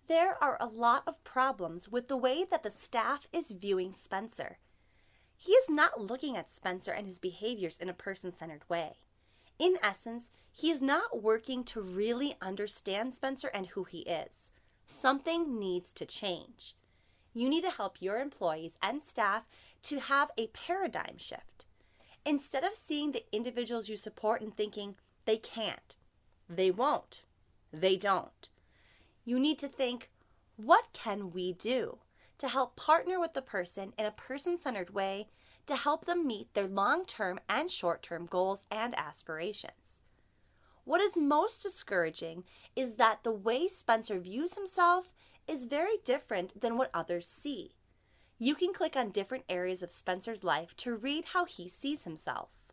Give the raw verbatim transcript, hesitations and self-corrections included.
There are a lot of problems with the way that the staff is viewing Spencer. He is not looking at Spencer and his behaviors in a person-centered way. In essence, he is not working to really understand Spencer and who he is. Something needs to change. You need to help your employees and staff to have a paradigm shift. Instead of seeing the individuals you support and thinking, they can't, they won't, they don't, you need to think, what can we do to help partner with the person in a person-centered way to help them meet their long-term and short-term goals and aspirations? What is most discouraging is that the way Spencer views himself is very different than what others see. You can click on different areas of Spencer's life to read how he sees himself.